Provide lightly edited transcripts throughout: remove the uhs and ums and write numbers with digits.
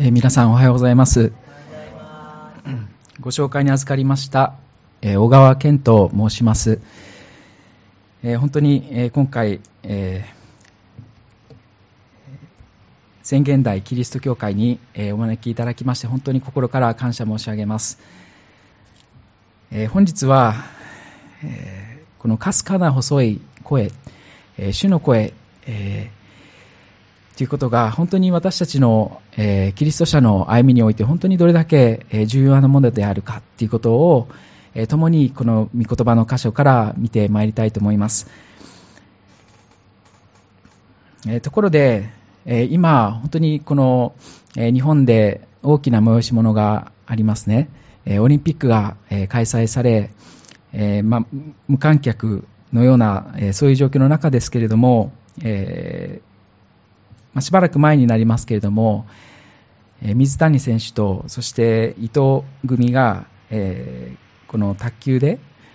皆さんおはようございます。ご紹介に預かりました、小川健と申します。本当に、今回、宣言台キリスト教会に、お招きいただきまして本当に心から感謝申し上げます。本日は、このかすかな細い声、主の声、ということが本当に私たちの、キリスト者の歩みにおいて本当にどれだけ、重要なものであるかということを、共にこの御言葉の箇所から見てまいりたいと思います。ところで、今本当にこの、日本で大きな催し物がありますね。オリンピックが、開催され、無観客のような、そういう状況の中ですけれども、しばらく前になりますけれども、水谷選手とそして伊藤組が、この卓球で、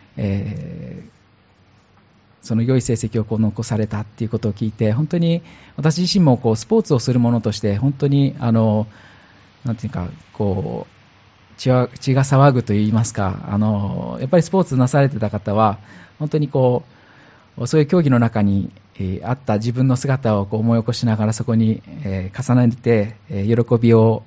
その良い成績を残されたということを聞いて、本当に私自身もスポーツをする者として本当になんていうか血が騒ぐといいますか、やっぱりスポーツなされてた方は本当にそういう競技の中にあった自分の姿を思い起こしながらそこに重ねて喜びを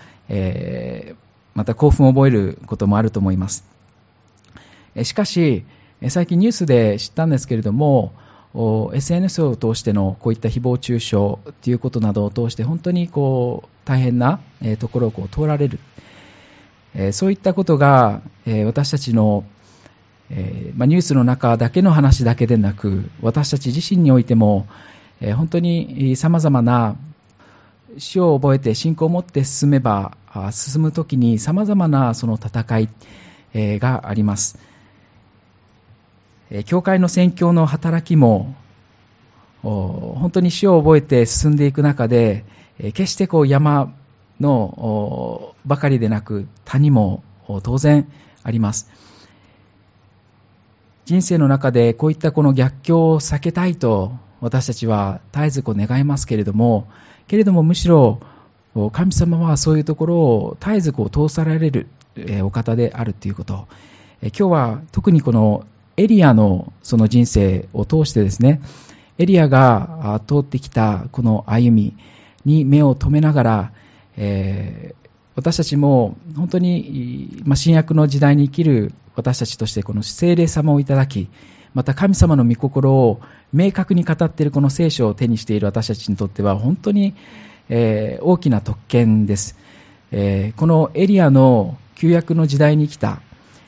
また興奮を覚えることもあると思います。しかし最近ニュースで知ったんですけれども、 SNS を通してのこういった誹謗中傷ということなどを通して本当に大変なところを通られる、そういったことが私たちのニュースの中だけの話だけでなく、私たち自身においても本当に様々な主を覚えて信仰を持って進むときに様々なその戦いがあります。教会の宣教の働きも本当に主を覚えて進んでいく中で、決して山のばかりでなく谷も当然あります。人生の中でこういったこの逆境を避けたいと私たちは絶えず願いますけれどもむしろ神様はそういうところを絶えず通されるお方であるということ、今日は特にこのエリアのその人生を通してですね、エリアが通ってきたこの歩みに目を留めながら、私たちも本当に新約の時代に生きる私たちとしてこの聖霊様をいただき、また神様の御心を明確に語っているこの聖書を手にしている私たちにとっては本当に、大きな特権です。このエリアの旧約の時代に来た、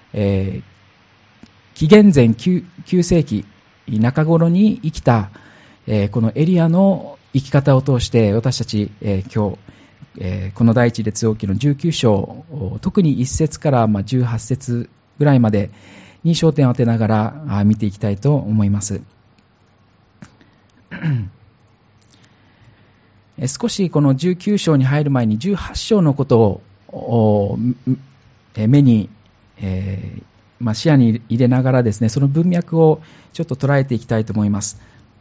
紀元前 9世紀中頃に生きた、このエリアの生き方を通して私たち、今日、この第一列王記の19章、特に1節から18節ぐらいまでに焦点を当てながら見ていきたいと思います。少しこの19章に入る前に18章のことを目に、視野に入れながらですね、その文脈をちょっと捉えていきたいと思います。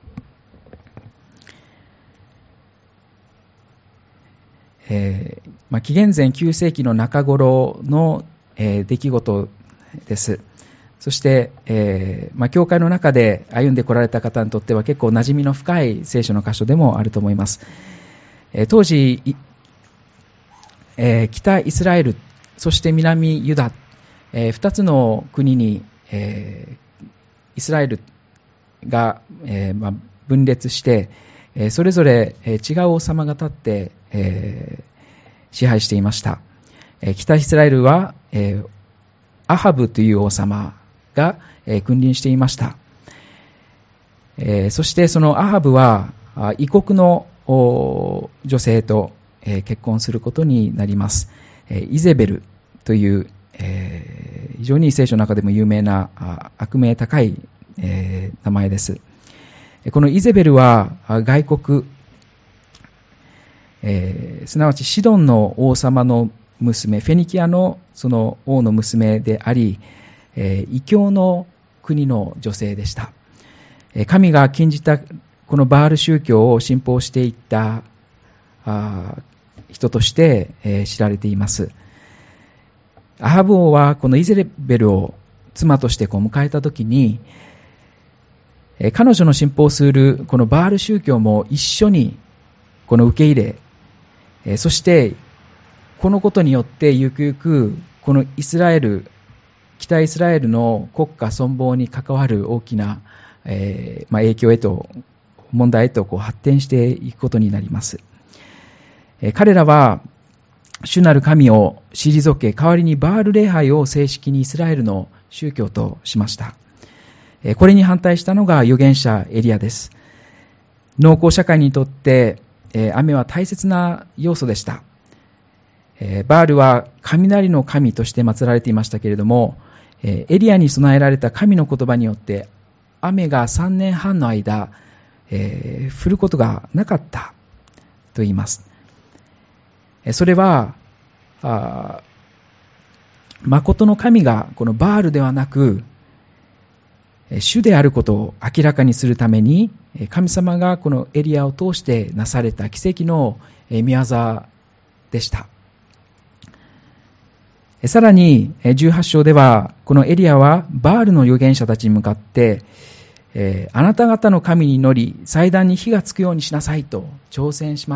紀元前9世紀の中頃の、出来事です。そして、教会の中で歩んでこられた方にとっては結構馴染みの深い聖書の箇所でもあると思います。当時、北イスラエルそして南ユダ、2つの国に、イスラエルが、分裂して、それぞれ違う王様が立って、支配していました。北イスラエルは、アハブという王様が、君臨していました。そしてそのアハブは異国の女性と、結婚することになります。イゼベルという、非常に聖書の中でも有名な悪名高い、名前です。このイゼベルは外国、すなわちシドンの王様の娘、フェニキアのその王の娘であり、異教の国の女性でした。神が禁じたこのバール宗教を信奉していった人として、知られています。アハブ王はこのイゼベルを妻として迎えたときに、彼女の信奉するこのバール宗教も一緒にこの受け入れ、そしてこのことによってゆくゆくこの北イスラエルの国家存亡に関わる大きな、影響へと問題へと発展していくことになります。彼らは主なる神を退け、代わりにバール礼拝を正式にイスラエルの宗教としました。これに反対したのが預言者エリアです。農耕社会にとって雨は大切な要素でした。バールは雷の神として祀られていましたけれども、エリアに備えられた神の言葉によって雨が3年半の間、降ることがなかったと言います。それは誠の神がこのバールではなく主であることを明らかにするために、神様がこのエリアを通してなされた奇跡の御業でした。さらに18章では、このエリアはバールの預言者たちに向かって、あなた方の神に祈り祭壇に火がつくようにしなさいと挑戦します。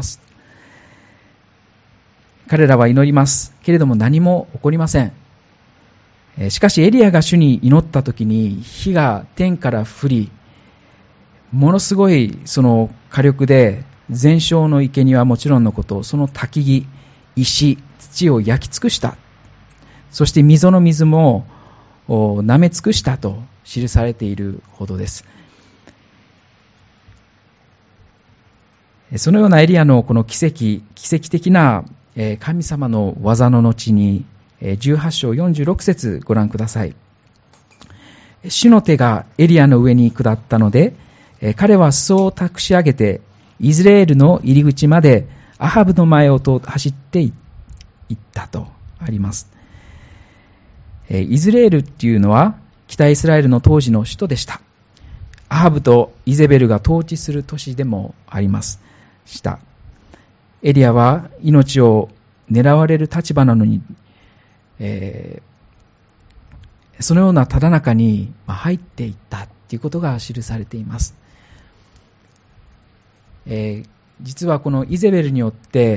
彼らは祈りますけれども何も起こりません。しかしエリアが主に祈った時に火が天から降り、ものすごいその火力で全焼の生贄はもちろんのこと、その焚き木、石、土を焼き尽くした。そして溝の水も舐め尽くしたと記されているほどです。そのようなエリアのこの奇跡的な神様の技の後に、18章46節ご覧ください。主の手がエリアの上に下ったので、彼は裾を託し上げてイスラエルの入り口までアハブの前を走っていったとあります。イスラエルっていうのは北イスラエルの当時の首都でした。アハブとイゼベルが統治する都市でもありますした。エリアは命を狙われる立場なのに、そのようなただ中に入っていったということが記されています。実はこのイゼベルによって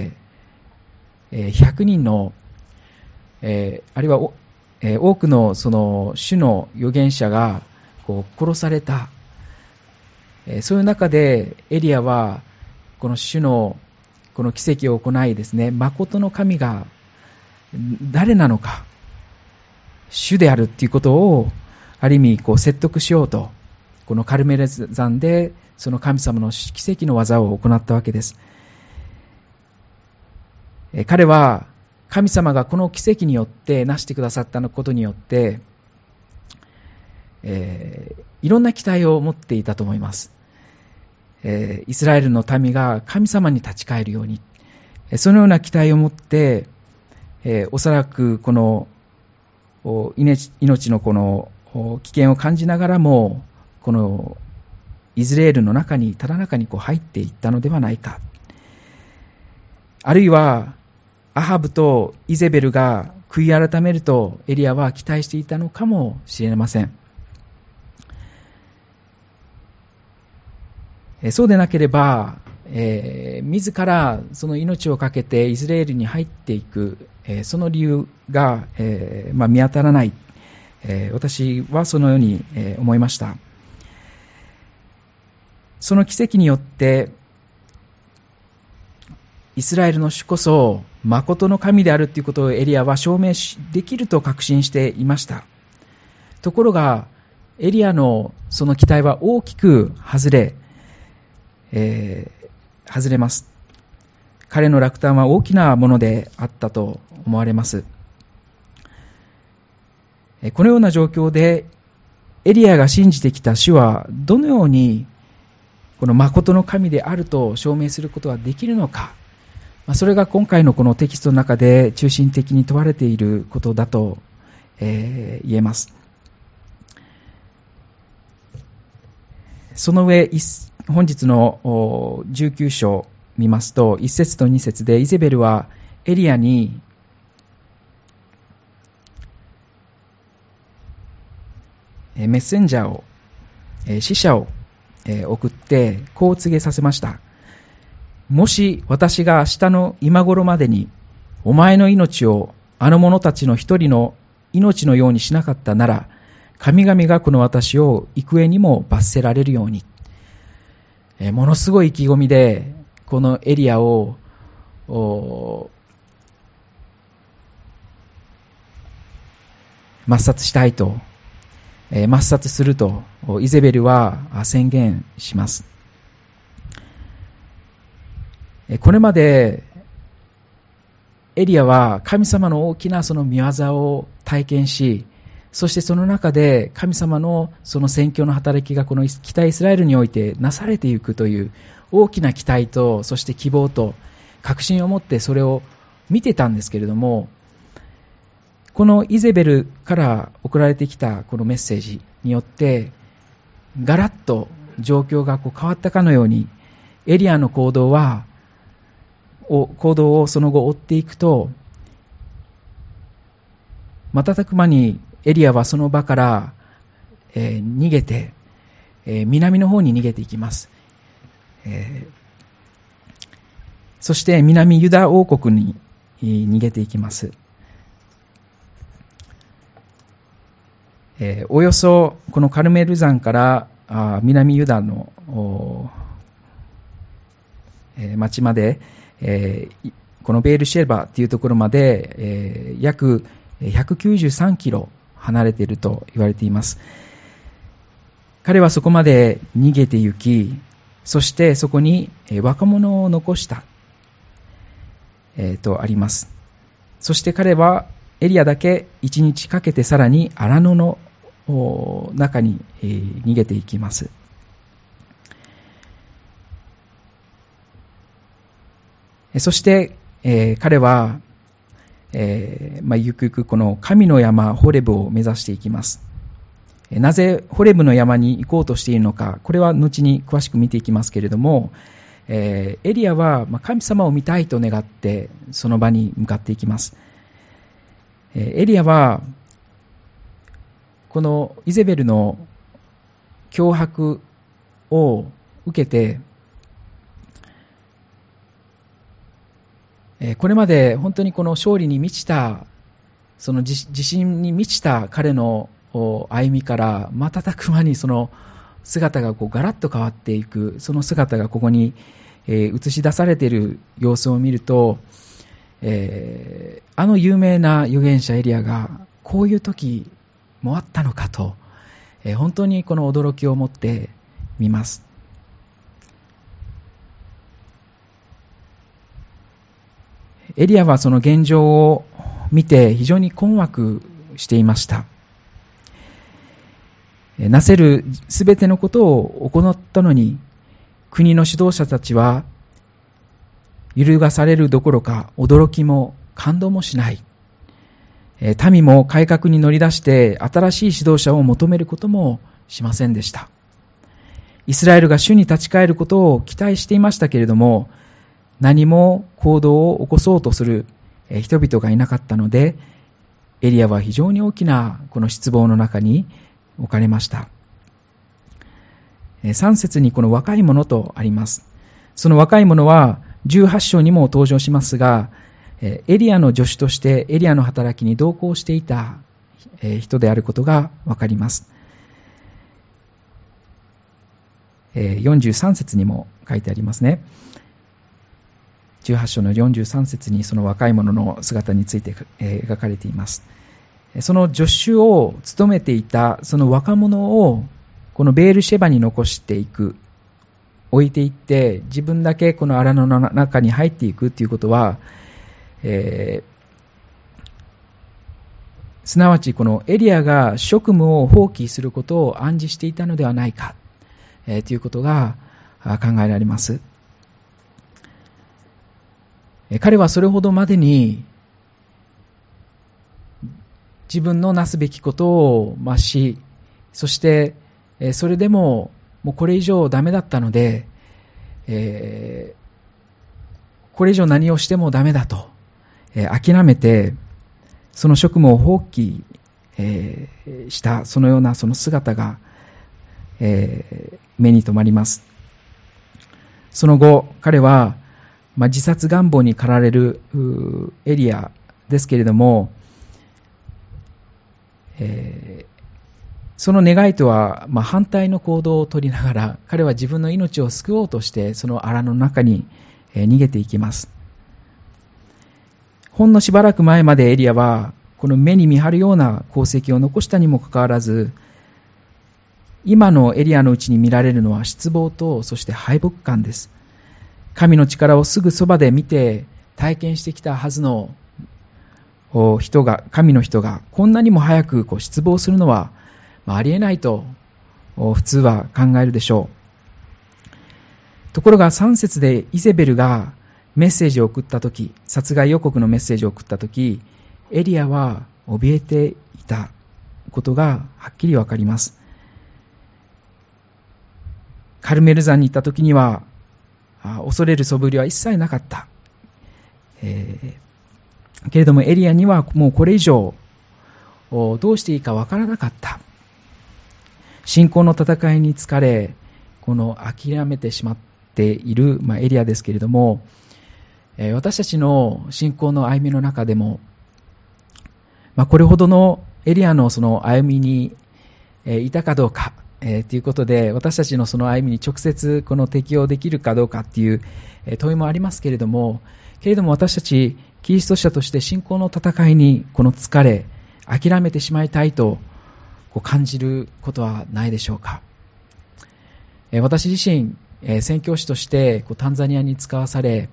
、100人の、あるいは多くのその主の預言者が殺された。そういう中でエリアはこの主のこの奇跡を行いですね、誠の神が誰なのか、主であるということをある意味説得しようと、このカルメル山でその神様の奇跡の技を行ったわけです。彼は神様がこの奇跡によって成してくださったことによって、いろんな期待を持っていたと思います。イスラエルの民が神様に立ち返るように、そのような期待を持って、おそらくこの命のこの危険を感じながらも、このイスラエルの中にただ中に入っていったのではないか。あるいはアハブとイゼベルが悔い改めるとエリアは期待していたのかもしれません。そうでなければ、自らその命を懸けてイスラエルに入っていく、その理由が、見当たらない、私はそのように、思いました。その奇跡によってイスラエルの主こそ誠の神であるということをエリアは証明できると確信していました。ところがエリアのその期待は大きく外れます。彼の落胆は大きなものであったと思われます。このような状況でエリアが信じてきた主はどのようにこの誠の神であると証明することができるのか、それが今回のこのテキストの中で中心的に問われていることだと言えます。その上、本日の19章見ますと、1節と2節でイゼベルはエリアにメッセンジャーを、使者を送ってこう告げさせました。もし私が明日の今頃までにお前の命をあの者たちの一人の命のようにしなかったなら、神々がこの私を幾重にも罰せられるように。ものすごい意気込みでこのエリアを抹殺したいと、抹殺するとイゼベルは宣言します。これまでエリアは神様の大きなその御業を体験し、そしてその中で神様のその宣教の働きがこの北イスラエルにおいてなされていくという大きな期待と、そして希望と確信を持ってそれを見てたんですけれども、このイゼベルから送られてきたこのメッセージによってガラッと状況が変わったかのように、エリアの行動をその後追っていくと、瞬く間にエリアはその場から、逃げて、南の方に逃げていきます。そして南ユダ王国に逃げていきます。およそこのカルメル山から南ユダの町まで、このベールシェバというところまで、約193キロ離れていると言われています。彼はそこまで逃げて行き、そしてそこに若者を残した、とあります。そして彼はエリアだけ1日かけてさらに荒野の中に逃げていきます。そして、彼は、ゆくゆくこの神の山ホレブを目指していきます。なぜホレブの山に行こうとしているのか、これは後に詳しく見ていきますけれども、エリアは神様を見たいと願ってその場に向かっていきます。エリアはこのイゼベルの脅迫を受けて、これまで本当にこの勝利に満ちた、その自信に満ちた彼の歩みから瞬く間にその姿がガラッと変わっていく、その姿がここに映し出されている様子を見ると、あの有名な預言者エリアがこういう時もあったのかと、本当にこの驚きを持って見ます。エリアはその現状を見て非常に困惑していました。なせるすべてのことを行ったのに、国の指導者たちは揺るがされるどころか驚きも感動もしない。民も改革に乗り出して新しい指導者を求めることもしませんでした。イスラエルが主に立ち返ることを期待していましたけれども、何も行動を起こそうとする人々がいなかったので、エリアは非常に大きなこの失望の中に置かれました。3節にこの若い者とあります。その若い者は18章にも登場しますが、エリアの助手としてエリアの働きに同行していた人であることがわかります。43節にも書いてありますね。18章の43節にその若い者の姿について描かれています。その助手を務めていたその若者をこのベールシェバに残していく、置いていって自分だけこの荒野の中に入っていくということは、すなわちこのエリアが職務を放棄することを暗示していたのではないか、ということが考えられます。彼はそれほどまでに自分のなすべきことをし、そしてそれでももうこれ以上ダメだったので、 これ以上何をしてもダメだと、諦めてその職務を放棄、したそのようなその姿が、目に留まります。その後彼は、自殺願望に駆られるエリアですけれども、その願いとは反対の行動を取りながら、彼は自分の命を救おうとしてその荒野の中に逃げていきます。ほんのしばらく前までエリアはこの目に見張るような功績を残したにもかかわらず、今のエリアのうちに見られるのは失望と、そして敗北感です。神の力をすぐそばで見て体験してきたはずの神の人がこんなにも早く失望するのはありえないと普通は考えるでしょう。ところが3節でイゼベルがメッセージを送ったとき、殺害予告のメッセージを送ったとき、エリアは怯えていたことがはっきりわかります。カルメル山に行ったときには恐れる素振りは一切なかった。けれどもエリアにはもうこれ以上どうしていいかわからなかった。信仰の戦いに疲れ、諦めてしまっている、エリアですけれども、私たちの信仰の歩みの中でも、これほどのエリアのその歩みにいたかどうかということで、私たちのその歩みに直接適応できるかどうかっていう問いもありますけれども、私たちキリスト者として信仰の戦いに疲れ、諦めてしまいたいと感じることはないでしょうか。私自身宣教師としてタンザニアに使わされ、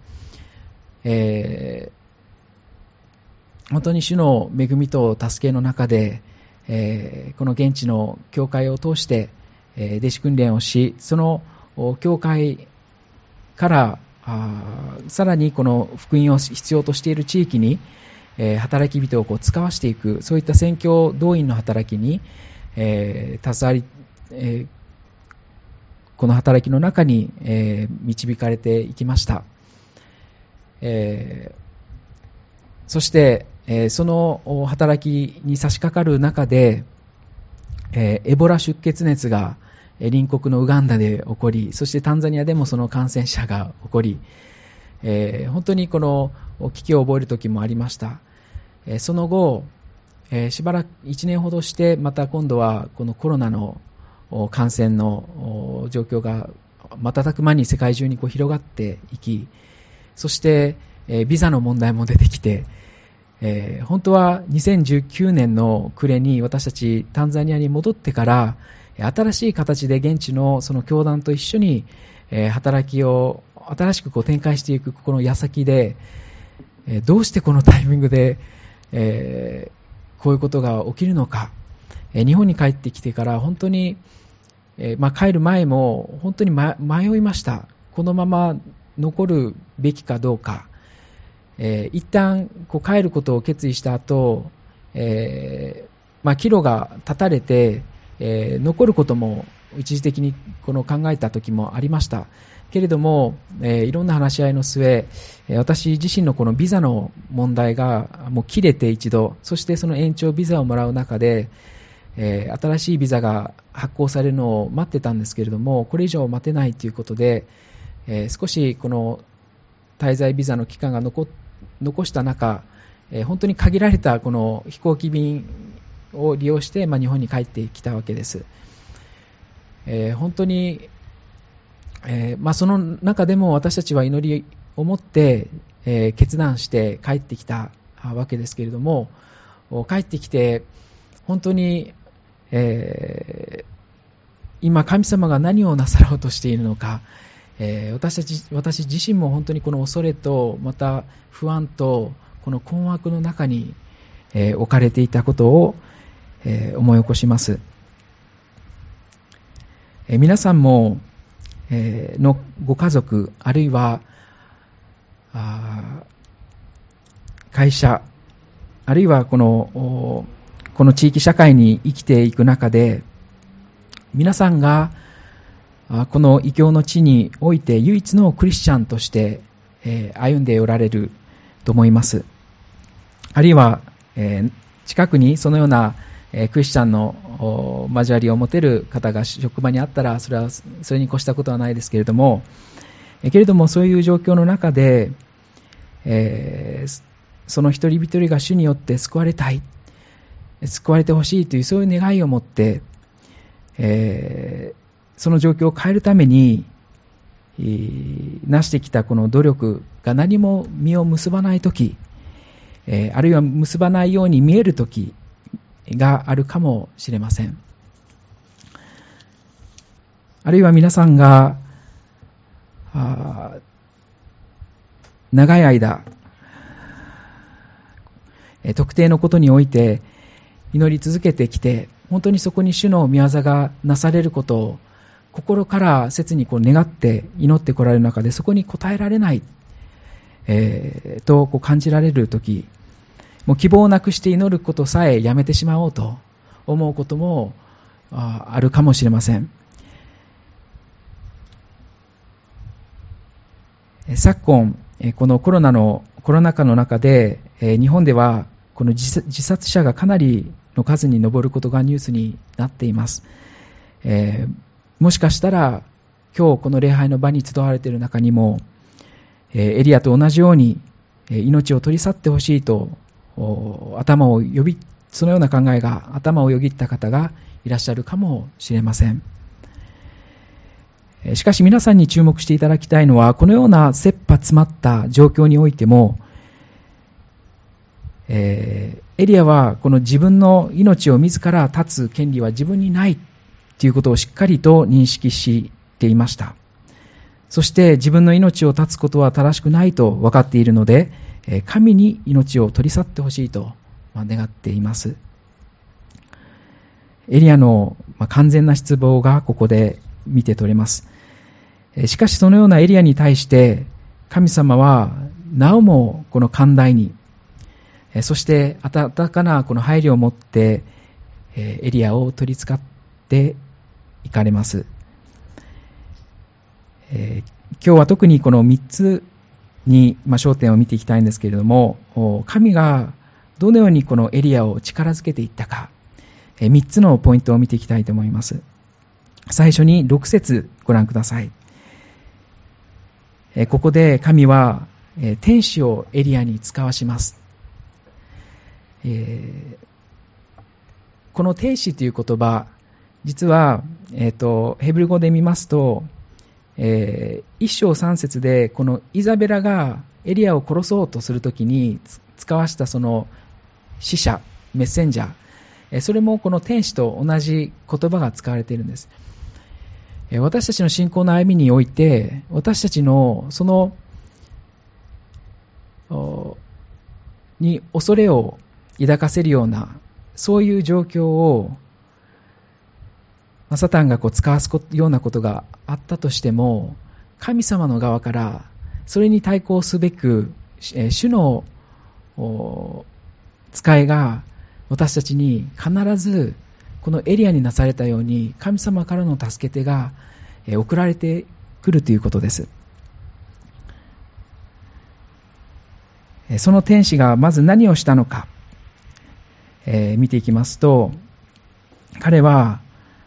本当に主の恵みと助けの中で、この現地の教会を通して弟子訓練をし、その教会からさらにこの福音を必要としている地域に働き人を使わしていく、そういった宣教動員の働きに携わり、この働きの中に導かれていきました。そしてその働きに差し掛かる中でエボラ出血熱が隣国のウガンダで起こり、そしてタンザニアでもその感染者が起こり、本当にこの危機を覚える時もありました。その後しばらく1年ほどしてまた今度はこのコロナの感染の状況が瞬く間に世界中に広がっていき、そしてビザの問題も出てきて、本当は2019年の暮れに私たちタンザニアに戻ってから新しい形で現地のその教団と一緒に働きを新しく展開していくこの矢先で、どうしてこのタイミングでこういうことが起きるのか。日本に帰ってきてから本当に、帰る前も本当に迷いました。このまま残るべきかどうか。一旦帰ることを決意した後、岐路が断たれて、残ることも一時的に考えた時もありましたけれども、いろんな話し合いの末、私自身のこのビザの問題がもう切れて一度、そしてその延長ビザをもらう中で、新しいビザが発行されるのを待ってたんですけれども、これ以上待てないということで、少しこの滞在ビザの期間が残した中、本当に限られたこの飛行機便を利用して、日本に帰ってきたわけです。本当に、その中でも私たちは祈りを持って、決断して帰ってきたわけですけれども、帰ってきて本当に、今神様が何をなさろうとしているのか、私自身も本当にこの恐れとまた不安とこの困惑の中に、置かれていたことを、思い起こします。皆さんも、のご家族あるいは会社あるいはこの地域社会に生きていく中で、皆さんがこの異教の地において唯一のクリスチャンとして歩んでおられると思います。あるいは、近くにそのようなクリスチャンの交わりを持てる方が職場にあったら、それに越したことはないですけれども、そういう状況の中で、その一人一人が主によって救われたい、救われてほしいというそういう願いを持って、その状況を変えるためになしてきたこの努力が何も実を結ばないとき、あるいは結ばないように見えるときがあるかもしれません。あるいは皆さんが長い間特定のことにおいて祈り続けてきて、本当にそこに主の御業がなされることを心から切に願って祈ってこられる中で、そこに応えられない、と感じられるとき、もう希望をなくして祈ることさえやめてしまおうと思うこともあるかもしれません。昨今このコロナ禍の中で、日本ではこの自殺者がかなりの数に上ることがニュースになっています。もしかしたら今日この礼拝の場に集われている中にも、エリアと同じように命を取り去ってほしいとそのような考えが頭をよぎった方がいらっしゃるかもしれません。しかし皆さんに注目していただきたいのは、このような切羽詰まった状況においても、エリアはこの自分の命を自ら絶つ権利は自分にないということをしっかりと認識していました。そして自分の命を絶つことは正しくないと分かっているので、神に命を取り去ってほしいと願っています。エリアの完全な失望がここで見て取れます。しかしそのようなエリアに対して神様はなおもこの寛大に、そして温かなこの配慮を持ってエリアを取り扱っていかれます。今日は特にこの3つに焦点を見ていきたいんですけれども、神がどのようにこのエリアを力づけていったか、3つのポイントを見ていきたいと思います。最初に6節ご覧ください。ここで神は天使をエリアに使わします。この天使という言葉、実は、ヘブル語で見ますと、1章3節でこのイザベラがエリアを殺そうとするときに使わしたその使者、メッセンジャー、それもこの天使と同じ言葉が使われているんです。私たちの信仰の歩みにおいて、私たちのそのに恐れを抱かせるようなそういう状況をサタンが使わすようなことがあったとしても、神様の側からそれに対抗すべく主の使いが私たちに必ずこのエリアになされたように神様からの助け手が送られてくるということです。その天使がまず何をしたのか、見ていきますと、彼は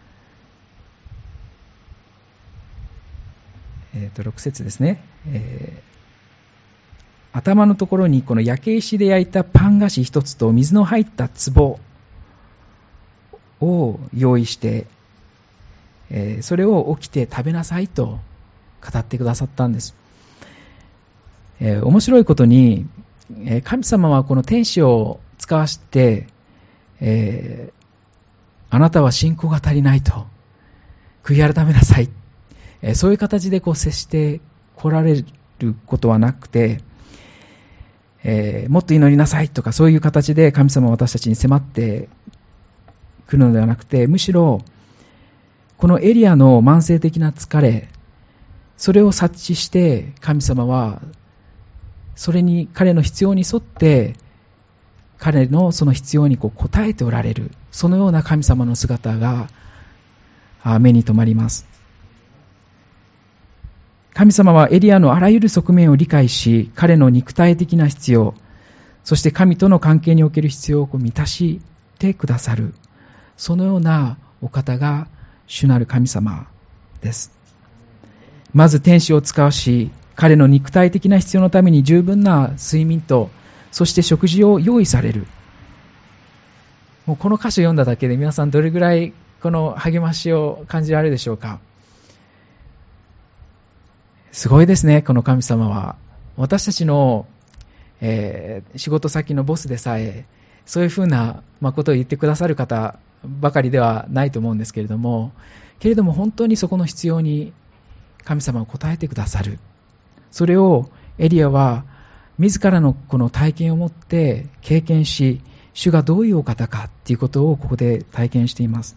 6節ですね、頭のところにこの焼け石で焼いたパン菓子一つと水の入った壺を用意して、それを起きて食べなさいと語ってくださったんです。面白いことに、神様はこの天使を使わして、あなたは信仰が足りないと、悔い改めなさい、そういう形で接して来られることはなくて、もっと祈りなさいとかそういう形で神様は私たちに迫ってくるのではなくて、むしろこのエリアの慢性的な疲れ、それを察知して神様はそれに彼の必要に沿って彼のその必要に応えておられる、そのような神様の姿が目に留まります。 神様はエリアのあらゆる側面を理解し、彼の肉体的な必要、そして神との関係における必要を満たしてくださる、そのようなお方が主なる神様です。まず天使を使わし、彼の肉体的な必要のために十分な睡眠と、そして食事を用意される。もうこの歌詞を読んだだけで皆さんどれぐらいこの励ましを感じられるでしょうか。すごいですね、この神様は。私たちの、仕事先のボスでさえ、そういうふうなことを言ってくださる方ばかりではないと思うんですけれども、本当にそこの必要に神様は応えてくださる。それをエリアは自らのこの体験を持って経験し、主がどういうお方かということをここで体験しています。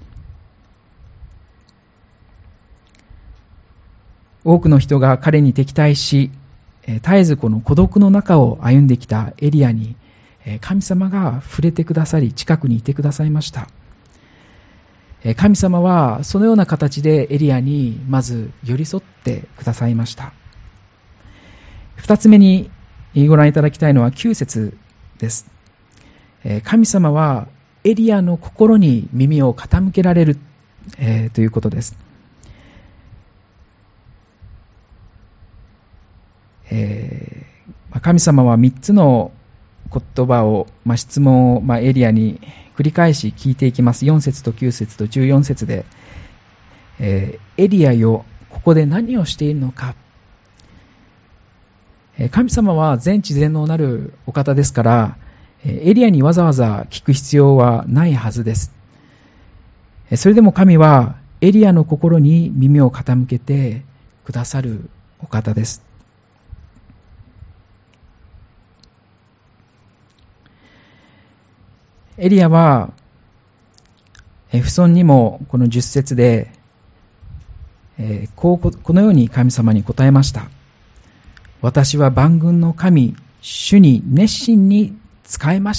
多くの人が彼に敵対し、絶えずこの孤独の中を歩んできたエリアに神様が触れてくださり、近くにいてくださいました。神様はそのような形でエリアにまず寄り添ってくださいました。二つ目にご覧いただきたいのは9節です。神様はエリアの心に耳を傾けられる、ということです。神様は3つの言葉を、質問を、エリアに繰り返し聞いていきます。4節と9節と14節で、エリアよ、ここで何をしているのか。神様は全知全能なるお方ですから、エリアにわざわざ聞く必要はないはずです。それでも神はエリアの心に耳を傾けてくださるお方です。エリアはエフソンにもこの10節でこのように神様に答えました。私は万軍の神主に熱心に仕えました。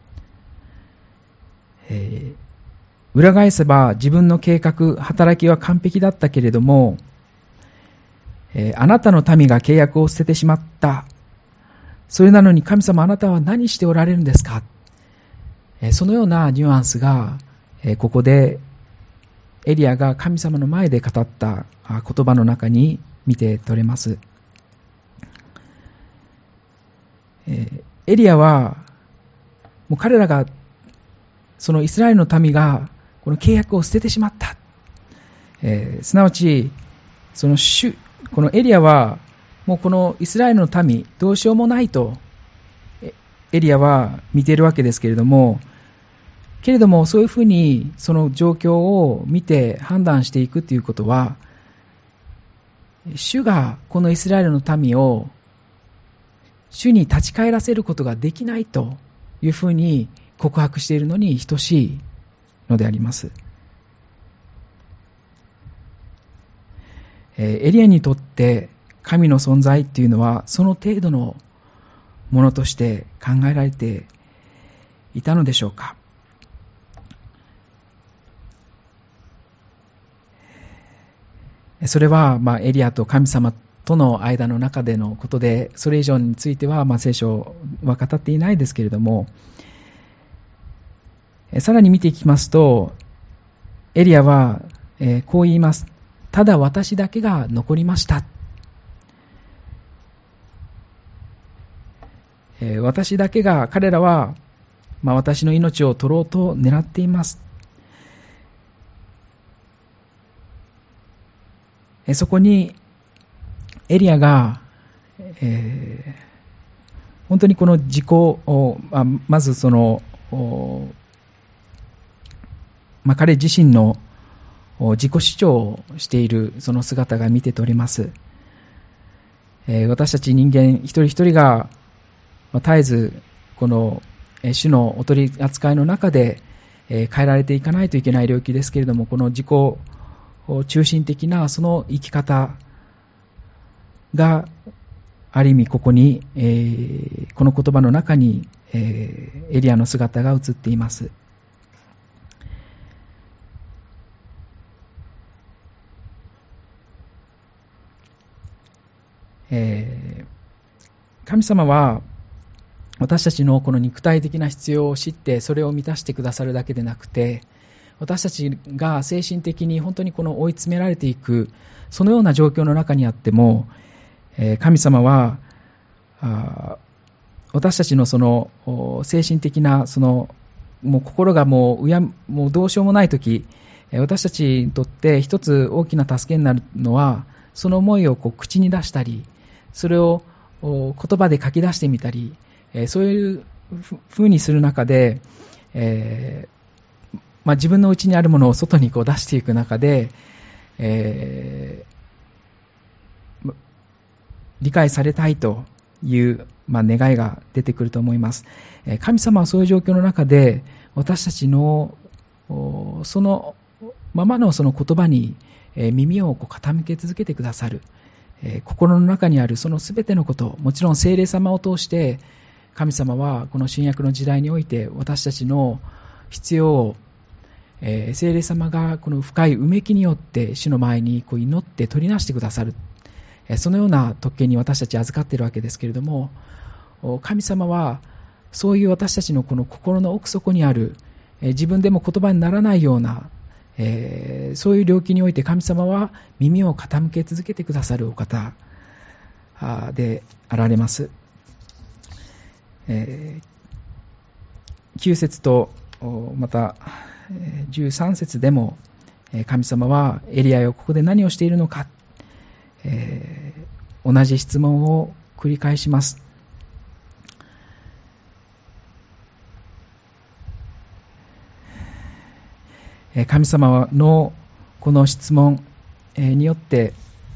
裏返せば自分の計画、働きは完璧だったけれども、あなたの民が契約を捨ててしまった。それなのに神様、あなたは何しておられるんですか。そのようなニュアンスがここでエリアが神様の前で語った言葉の中に見て取れます。エリアはもう彼らがそのイスラエルの民がこの契約を捨ててしまった、すなわちこのエリアはもうこのイスラエルの民どうしようもないとエリアは見ているわけですけれども、そういうふうにその状況を見て判断していくということは、主がこのイスラエルの民を主に立ち返らせることができないというふうに告白しているのに等しいのであります。エリアにとって神の存在というのはその程度のものとして考えられていたのでしょうか。それはエリアと神様との間の中でのことで、それ以上については聖書は語っていないですけれども、さらに見ていきますと、エリアはこう言います。ただ私だけが残りました。私だけが、彼らは私の命を取ろうと狙っています。そこにエリアが、本当にこの自己を、まずその、彼自身の自己主張をしているその姿が見て取れます。私たち人間一人一人が絶えずこの主のお取り扱いの中で変えられていかないといけない領域ですけれども、この自己中心的なその生き方がある意味ここに、この言葉の中に、エリアの姿が映っています。 神様は私たちのこの肉体的な必要を知ってそれを満たしてくださるだけでなくて、私たちが精神的に本当にこの追い詰められていくそのような状況の中にあっても、神様は私たちのその精神的なもう心がもうどうしようもないとき、私たちにとって一つ大きな助けになるのは、その思いを口に出したり、それを言葉で書き出してみたり、そういうふうにする中で、自分の内にあるものを外に出していく中で、理解されたいという、願いが出てくると思います。神様はそういう状況の中で私たちのそのままのその言葉に耳を傾け続けてくださる。心の中にあるそのすべてのこと、もちろん聖霊様を通して神様はこの新約の時代において私たちの必要を聖霊様がこの深いうめきによって主の前に祈って取りなしてくださる。そのような特権に私たち預かっているわけですけれども、神様はそういう私たちのこの心の奥底にある自分でも言葉にならないようなそういう領域において神様は耳を傾け続けてくださるお方であられます。9節とまた13節でも神様はエリアよここで何をしているのか、同じ質問を繰り返します。神様のこの質問によって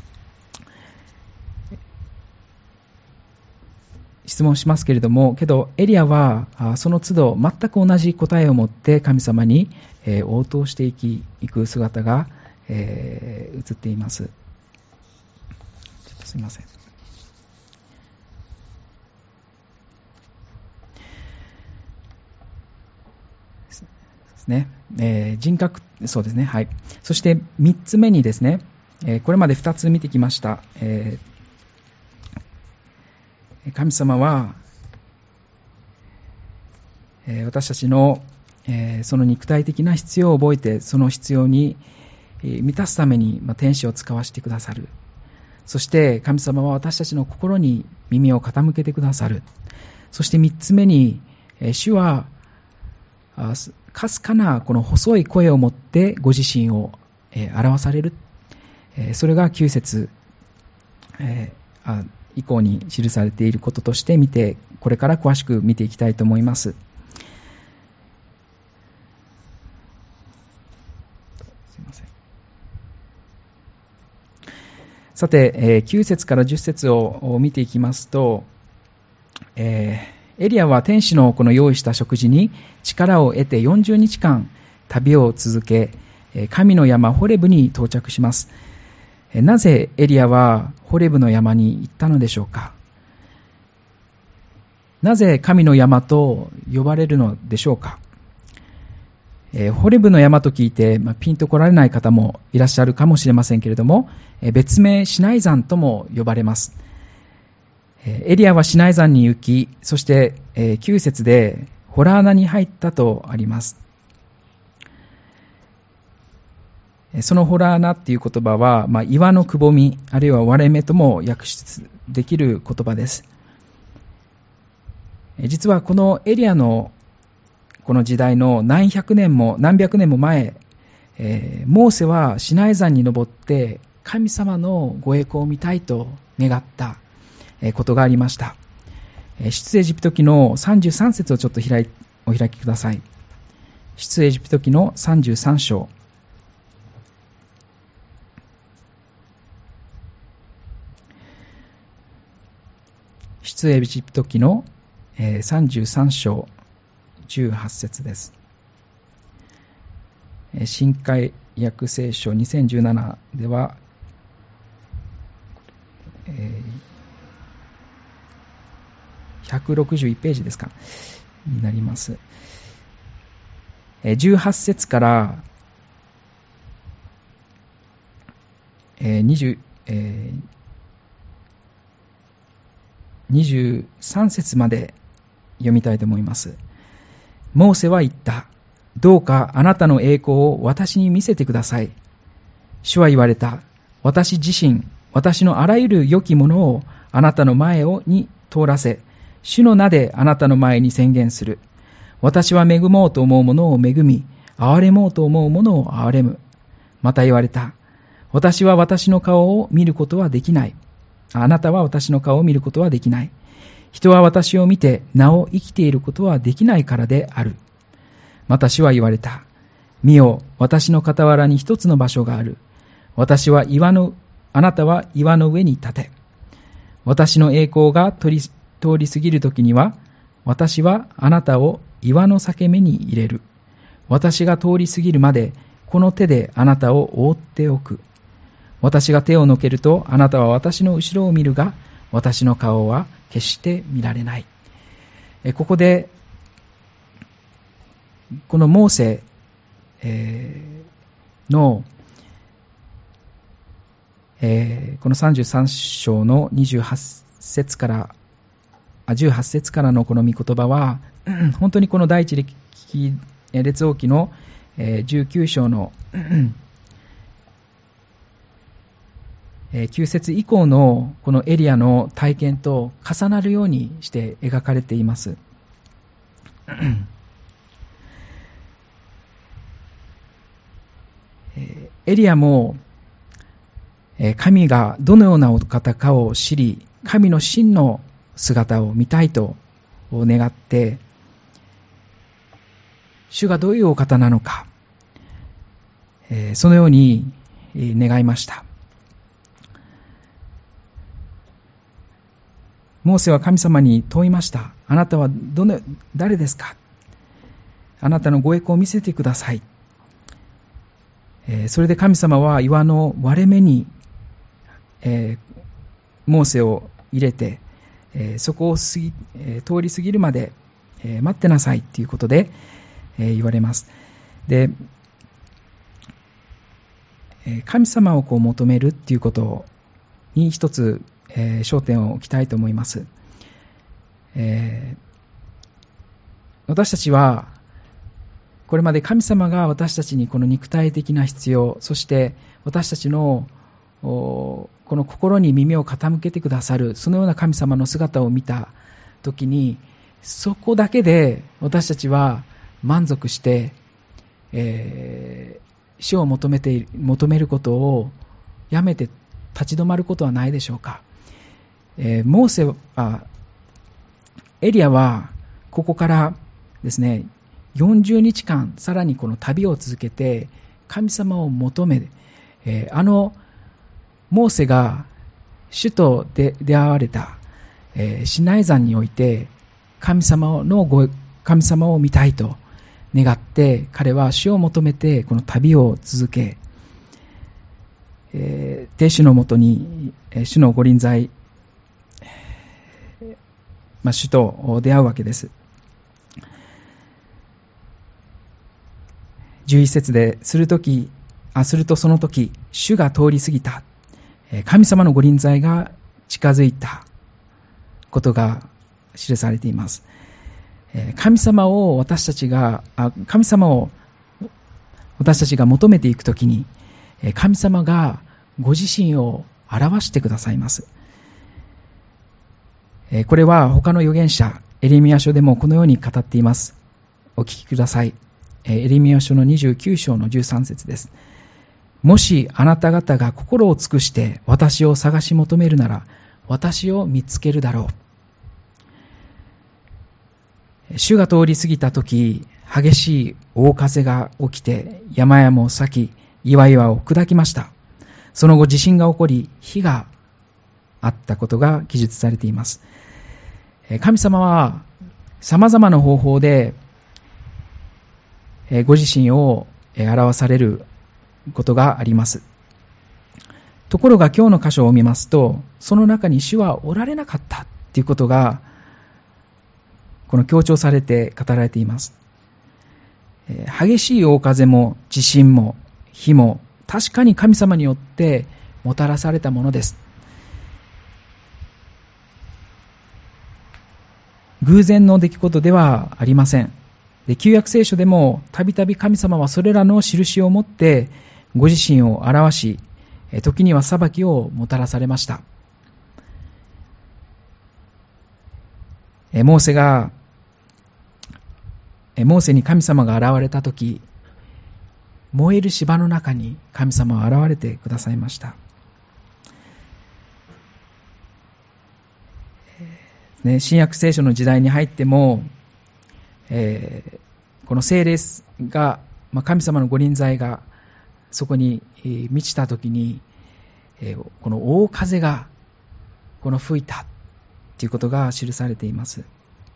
質問しますけれども、けどエリアはその都度全く同じ答えを持って神様に応答していく姿が映っています。すみません。ですね。人格、そうですね。はい。そして3つ目にですね、これまで2つ見てきました。神様は、私たちの、その肉体的な必要を覚えて、その必要に満たすために、天使を使わせてくださる。そして神様は私たちの心に耳を傾けてくださる。そして3つ目に、主はかすかなこの細い声を持ってご自身を表される。それが9節以降に記されていることとしてこれから詳しく見ていきたいと思います。すいません。さて、9節から10節を見ていきますと、エリアは天使のこの用意した食事に力を得て40日間旅を続け、神の山ホレブに到着します。なぜエリアはホレブの山に行ったのでしょうか。なぜ神の山と呼ばれるのでしょうか。ホレブの山と聞いて、ピンと来られない方もいらっしゃるかもしれませんけれども、別名シナイ山とも呼ばれます。エリアはシナイ山に行き、そして9節でホラー穴に入ったとあります。そのホラー穴っていう言葉は、岩のくぼみ、あるいは割れ目とも訳出できる言葉です。実はこのエリアのこの時代の何百年も前、モーセはシナイ山に登って神様のご栄光を見たいと願ったことがありました。出エジプト記の33節をちょっとお開きください。出エジプト記の33章。出エジプト記の33章18節です。新海訳聖書2017では、161ページですかになります。18節から 23節まで読みたいと思います。モーセは言った。どうかあなたの栄光を私に見せてください。主は言われた。私自身、私のあらゆる良きものをあなたの前に通らせ、主の名であなたの前に宣言する。私は恵もうと思うものを恵み、憐れもうと思うものを憐れむ。また言われた。私は私の顔を見ることはできない。あなたは私の顔を見ることはできない。人は私を見てなお生きていることはできないからである。また主は言われた。見よ、私の傍らに一つの場所がある。あなたは岩の上に立て。私の栄光が通り過ぎるときには、私はあなたを岩の裂け目に入れる。私が通り過ぎるまで、この手であなたを覆っておく。私が手をのけると、あなたは私の後ろを見るが、私の顔は決して見られない。ここで、このモーセの、この33章の18節からのこの御言葉は、本当にこの第一列王記の19章の9節以降のこのエリアの体験と重なるようにして描かれています。エリアも神がどのようなお方かを知り、神の真の姿を見たいと願って、主がどういうお方なのか、そのように願いました。モーセは神様に問いました。あなたは誰ですか？あなたのご栄光を見せてください。それで神様は岩の割れ目に、モーセを入れて、そこを通り過ぎるまで、待ってなさいということで、言われます。で、神様を求めるっていうことに一つ、焦点を置きたいと思います。私たちはこれまで神様が私たちにこの肉体的な必要、そして私たちのこの心に耳を傾けてくださる、そのような神様の姿を見たときに、そこだけで私たちは満足して、主を求めることをやめて立ち止まることはないでしょうか。エリアはここからですね、40日間さらにこの旅を続けて神様を求め、モーセが主と出会われた、シナイ山において神様を見たいと願って、彼は主を求めてこの旅を続け、で主のもとに主の御臨在、主と出会うわけです。11節でするとその時、主が通り過ぎた。神様の御臨在が近づいたことが記されています。神様を私たちが求めていくときに、神様がご自身を表してくださいます。これは他の預言者エレミヤ書でもこのように語っています。お聞きください。エレミヤ書の29章の13節です。もしあなた方が心を尽くして私を探し求めるなら、私を見つけるだろう。主が通り過ぎたとき、激しい大風が起きて山々を裂き、岩々を砕きました。その後地震が起こり、火があったことが記述されています。神様は様々な方法でご自身を表されることがあります。ところが今日の箇所を見ますと、その中に主はおられなかったということがこの強調されて語られています。激しい大風も地震も火も確かに神様によってもたらされたものです。 偶然の出来事ではありません。で、旧約聖書でもたびたび神様はそれらの印をもってご自身を表し、時には裁きをもたらされました。モーセに神様が現れたとき、燃える芝の中に神様は現れてくださいました。新約聖書の時代に入っても、この聖霊が、神様のご臨在がそこに満ちたときに、この大風が吹いたということが記されています。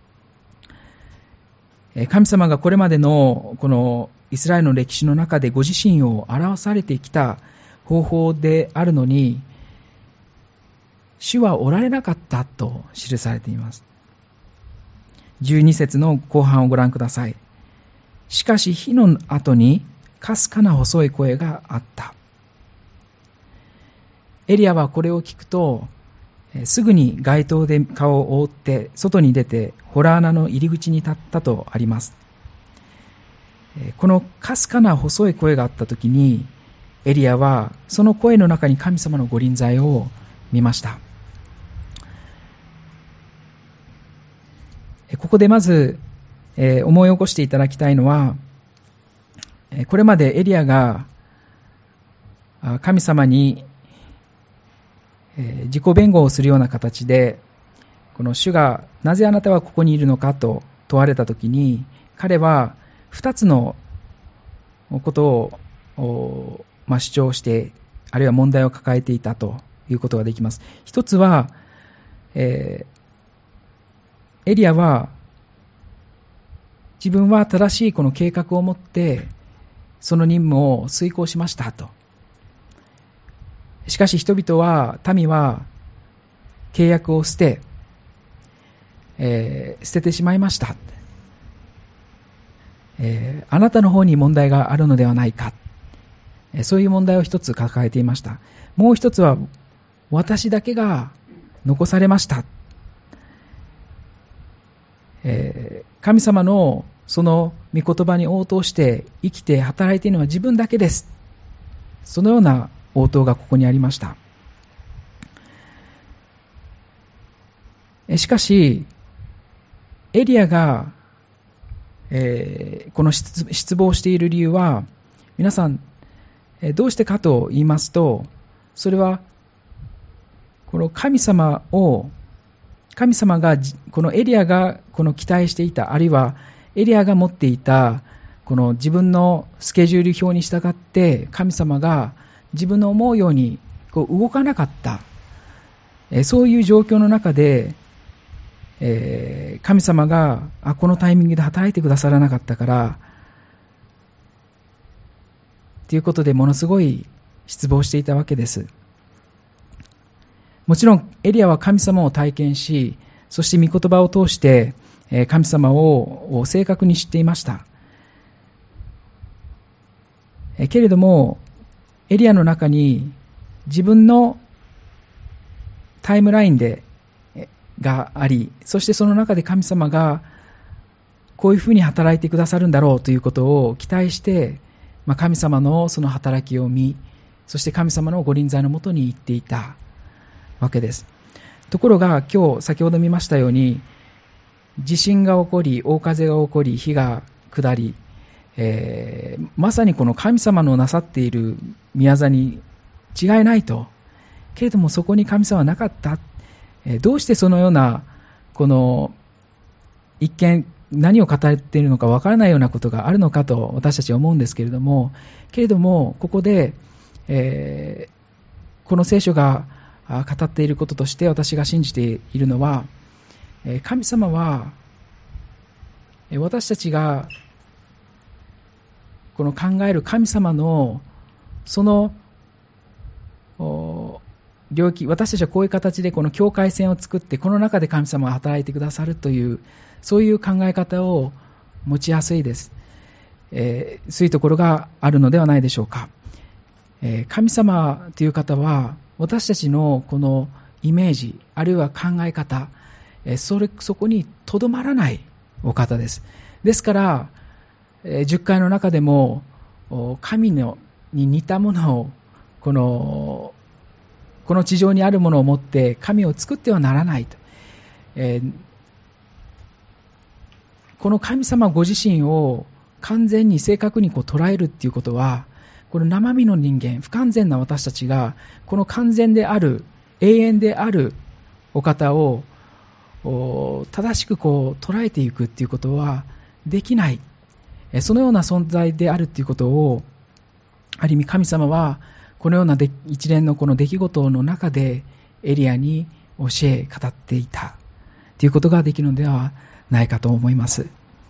神様がこれまでのこのイスラエルの歴史の中でご自身を表されてきた方法であるのに、主はおられなかったと記されています。12節の後半をご覧ください。しかし火の後にかすかな細い声があった。エリアはこれを聞くと、すぐに街灯で顔を覆って外に出て洞穴の入り口に立ったとあります。このかすかな細い声があったときに、エリアはその声の中に神様のご臨在を見ました。ここでまず思い起こしていただきたいのは、これまでエリアが神様に自己弁護をするような形で、この主がなぜあなたはここにいるのかと問われたときに、彼は2つのことを主張して、あるいは問題を抱えていたということができます。一つは、エリアは自分は正しいこの計画を持ってその任務を遂行しましたと。しかし民は契約を捨ててしまいました。あなたの方に問題があるのではないか。そういう問題を一つ抱えていました。もう一つは、私だけが残されました。神様のその御言葉に応答して生きて働いているのは自分だけです。そのような応答がここにありました。しかし、エリアが、この失望している理由は、皆さん、どうしてかと言いますと、それは、この神様が、このエリアがこの期待していた、あるいはエリアが持っていた、この自分のスケジュール表に従って、神様が自分の思うように動かなかった。そういう状況の中で、神様がこのタイミングで働いてくださらなかったからということでものすごい失望していたわけです。もちろんエリアは神様を体験し、そして御言葉を通して神様を正確に知っていました。けれどもエリアの中に自分のタイムラインがあり、そしてその中で神様がこういうふうに働いてくださるんだろうということを期待して、神様のその働きを見、そして神様のご臨在のもとに行っていたわけです。ところが今日先ほど見ましたように、地震が起こり、大風が起こり、火が下り、まさにこの神様のなさっている宮座に違いないと。けれどもそこに神様はなかった。どうしてそのようなこの一見何を語っているのかわからないようなことがあるのかと私たちは思うんですけれども、ここで、この聖書が語っていることとして私が信じているのは、神様は私たちがこの考える神様のその領域、私たちはこういう形でこの境界線を作って、この中で神様が働いてくださるという、そういう考え方を持ちやすいです。そういうところがあるのではないでしょうか。神様という方は、私たちのこのイメージ、あるいは考え方、 そこにとどまらないお方です。ですから、10回の中でも神に似たものをこの地上にあるものを持って神を作ってはならないと、この神様ご自身を完全に正確に捉えるっていうことは、この生身の人間、不完全な私たちがこの完全である、永遠であるお方を正しく捉えていくっていうことはできない、そのような存在であるっていうことを、ある意味神様はこのような一連のこの出来事の中でエリアに教え語っていたということができるのではないかと思います。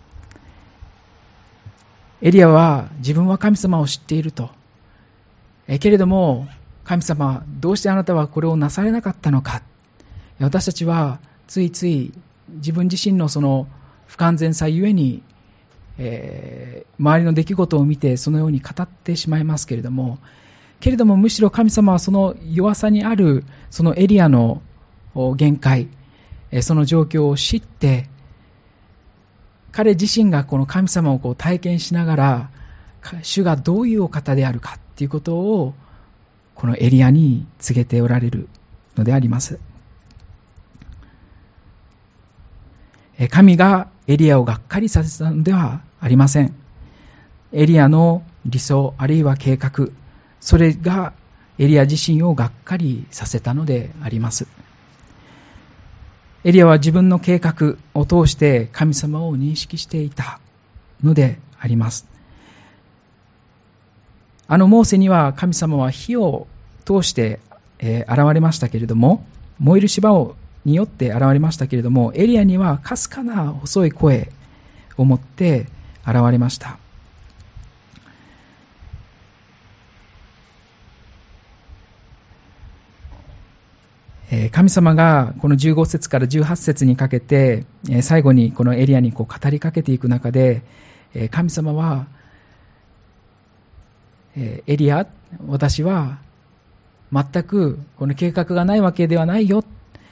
エリアは自分は神様を知っていると、けれども神様、どうしてあなたはこれをなされなかったのか。私たちはついつい自分自身のその不完全さゆえに、周りの出来事を見てそのように語ってしまいますけれども、むしろ神様はその弱さにあるそのエリアの限界、その状況を知って、彼自身がこの神様を体験しながら、主がどういうお方であるかということをこのエリアに告げておられるのであります。神がエリアをがっかりさせたのではありません。エリアの理想あるいは計画、それがエリア自身をがっかりさせたのであります。エリアは自分の計画を通して神様を認識していたのであります。モーセには神様は火を通して現れましたけれども、燃える芝によって現れましたけれども、エリアにはかすかな細い声を持って現れました。神様がこの15節から18節にかけて最後にこのエリアに語りかけていく中で、神様はエリア、私は全くこの計画がないわけではないよ、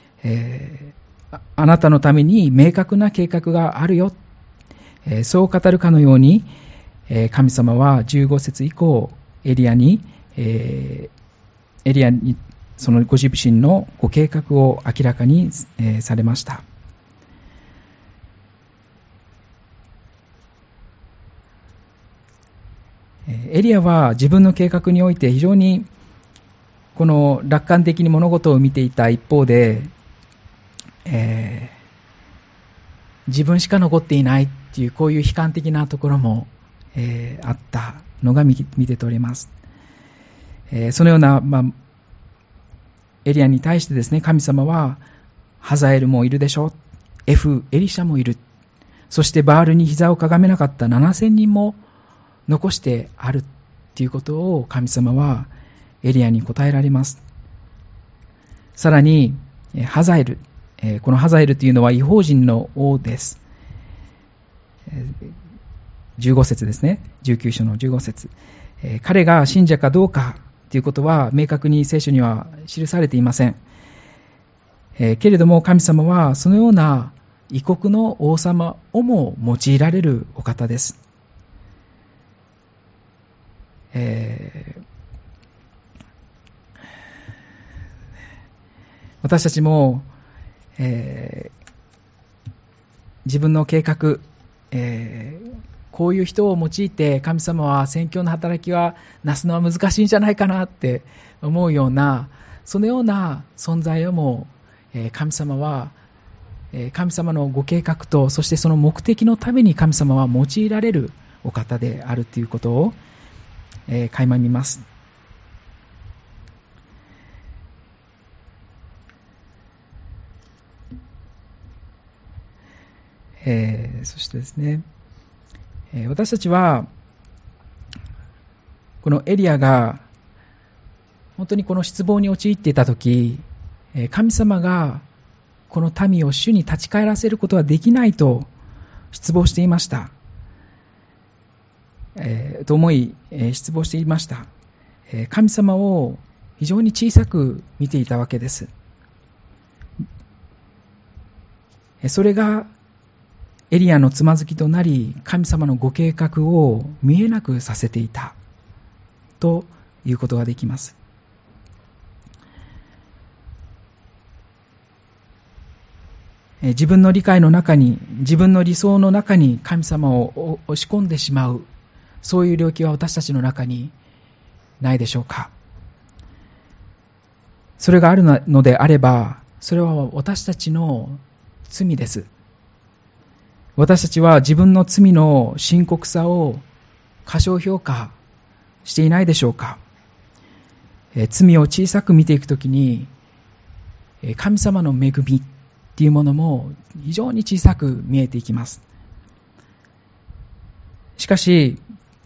あなたのために明確な計画があるよ、そう語るかのように、神様は15節以降エリアにそのご自身のご計画を明らかにされました。エリアは自分の計画において非常にこの楽観的に物事を見ていた一方で、自分しか残っていないっていうこういう悲観的なところも、あったのが見て取れます。そのような、エリアに対してですね、神様はハザエルもいるでしょう、エリシャもいる、そしてバールに膝をかがめなかった7000人も残してあるということを神様はエリアに答えられます。さらにハザエル、このハザエルというのは異邦人の王です。15節ですね、19章の15節、彼が信者かどうかということは明確に聖書には記されていません。けれども神様はそのような異国の王様をも用いられるお方です。私たちも、自分の計画、こういう人を用いて神様は宣教の働きはなすのは難しいんじゃないかなって思うような、そのような存在をも、神様は神様のご計画と、そしてその目的のために神様は用いられるお方であるということを、垣間見ます。そしてですね、私たちはこのエリアが本当にこの失望に陥っていたとき、神様がこの民を主に立ち返らせることはできないと失望していました、と思い、失望していました。神様を非常に小さく見ていたわけです。 それがエリアのつまずきとなり、神様のご計画を見えなくさせていたということができます。自分の理解の中に、自分の理想の中に神様を押し込んでしまう、そういう領域は私たちの中にないでしょうか。それがあるのであれば、それは私たちの罪です。私たちは自分の罪の深刻さを過小評価していないでしょうか。罪を小さく見ていくときに、神様の恵みっていうものも非常に小さく見えていきます。しかし、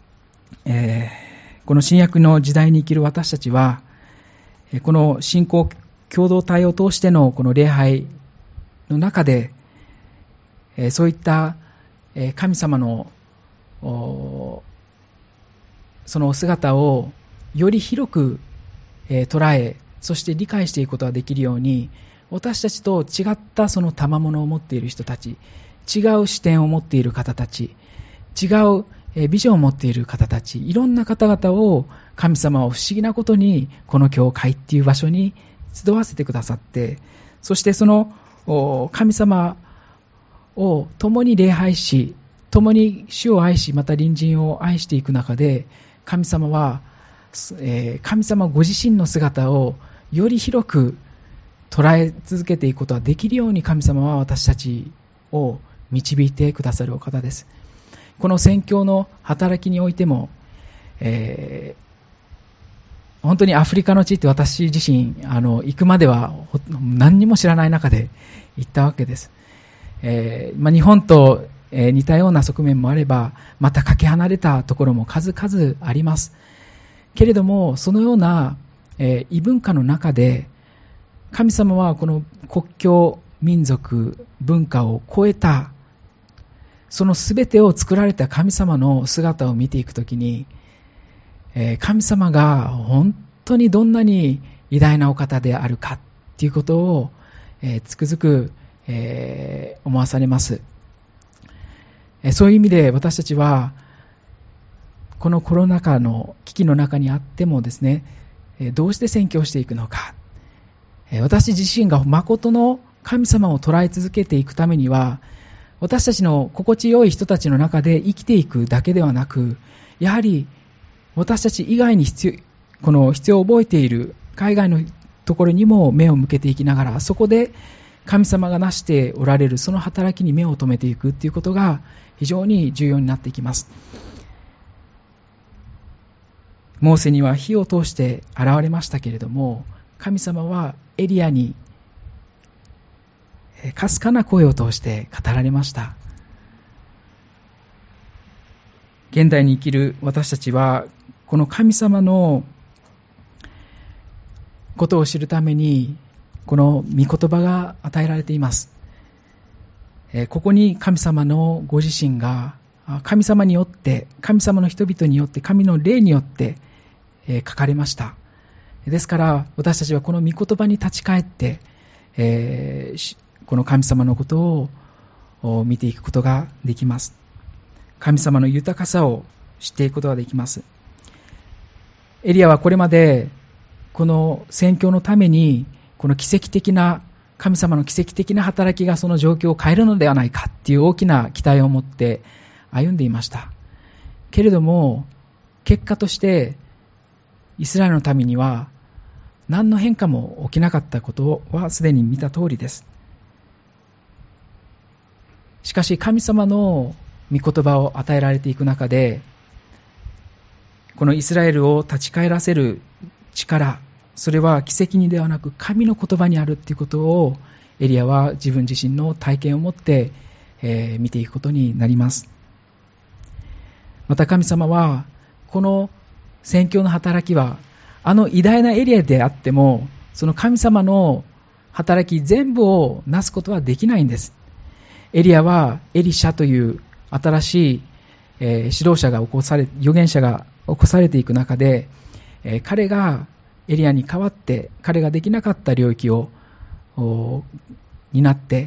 この新約の時代に生きる私たちは、この信仰共同体を通してのこの礼拝の中で、そういった神様のそのお姿をより広く捉え、そして理解していくことができるように、私たちと違ったその賜物を持っている人たち、違う視点を持っている方たち、違うビジョンを持っている方たち、いろんな方々を神様は不思議なことにこの教会っていう場所に集わせてくださって、そしてその神様を共に礼拝し、共に主を愛し、また隣人を愛していく中で、神様は、神様ご自身の姿をより広く捉え続けていくことができるように、神様は私たちを導いてくださるお方です。この宣教の働きにおいても、本当にアフリカの地って私自身行くまでは何にも知らない中で行ったわけです。日本と似たような側面もあれば、またかけ離れたところも数々あります。けれども、そのような異文化の中で、神様はこの国境、民族、文化を超えた、その全てを作られた神様の姿を見ていくときに、神様が本当にどんなに偉大なお方であるかということを、つくづく、思わされます。そういう意味で私たちはこのコロナ禍の危機の中にあってもですね、どうして宣教していくのか、私自身が誠の神様を捉え続けていくためには、私たちの心地よい人たちの中で生きていくだけではなく、やはり私たち以外にこの必要を覚えている海外のところにも目を向けていきながら、そこで神様がなしておられるその働きに目を留めていくということが非常に重要になっていきます。モーセには火を通して現れましたけれども、神様はエリアにかすかな声を通して語られました。現代に生きる私たちは、この神様のことを知るために、この御言葉が与えられています。ここに神様のご自身が、神様によって、神様の人々によって、神の霊によって書かれました。ですから私たちはこの御言葉に立ち返って、この神様のことを見ていくことができます。神様の豊かさを知っていくことができます。エリアはこれまでこの宣教のために、この奇跡的な神様の奇跡的な働きがその状況を変えるのではないかっていう大きな期待を持って歩んでいました。けれども結果としてイスラエルの民には何の変化も起きなかったことはすでに見た通りです。しかし神様の御言葉を与えられていく中で、このイスラエルを立ち返らせる力、それは奇跡にではなく神の言葉にあるということをエリアは自分自身の体験を持って、見ていくことになります。また神様はこの宣教の働きは偉大なエリアであっても、その神様の働き全部をなすことはできないんです。エリアはエリシャという新しい、指導者が預言者が起こされていく中で、彼がエリアに代わって彼ができなかった領域を担って、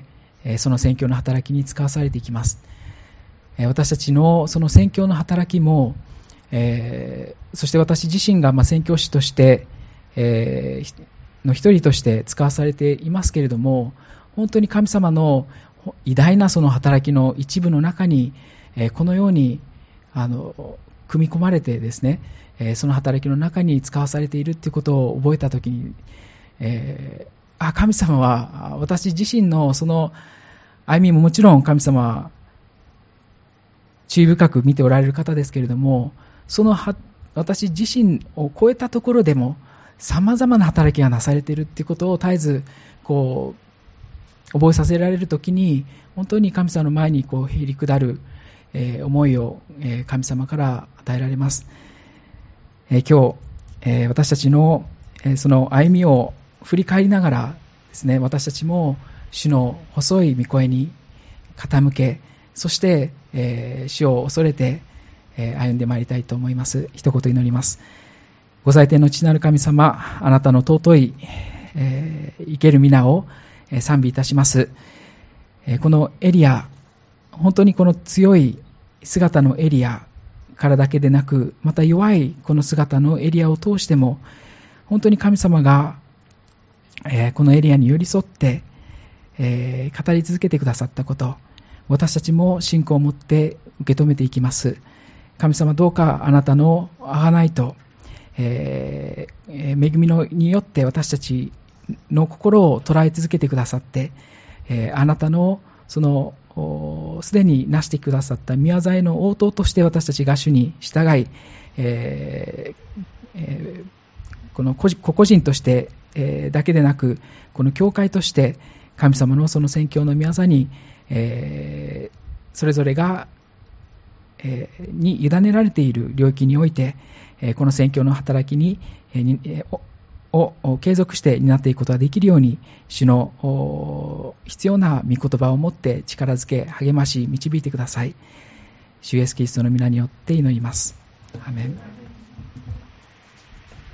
その宣教の働きに使わされていきます。私たちのその宣教の働きも、そして私自身が宣教師として、の一人として使わされていますけれども、本当に神様の偉大なその働きの一部の中に、このように組み込まれてですね、その働きの中に使わされているということを覚えたときに、神様は私自身のその歩みももちろん神様は注意深く見ておられる方ですけれども、その私自身を超えたところでも様々な働きがなされているということを絶えず覚えさせられるときに、本当に神様の前にへり下る、思いを、神様から与えられます。今日、私たちの、その歩みを振り返りながらですね、私たちも主の細い御声に傾け、そして、主を恐れて、歩んでまいりたいと思います。一言祈ります。ご在天の父なる神様、あなたの尊い、生ける皆を賛美いたします。このエリア、本当にこの強い姿のエリアからだけでなく、また弱いこの姿のエリアを通しても、本当に神様が、このエリアに寄り添って、語り続けてくださったこと、私たちも信仰を持って受け止めていきます。神様、どうかあなたの贖いと、恵みによって私たちの心を捉え続けてくださって、あなたのそのすでになしてくださった御業への応答として私たちが主に従い、この個々人として、だけでなく、この教会として神様のその宣教の御業に、それぞれが、に委ねられている領域において、この宣教の働きに、を継続して担っていくことができるように、主の必要な御言葉を持って力づけ、励まし、導いてください。主イエスキリストの皆によって祈ります。アーメン。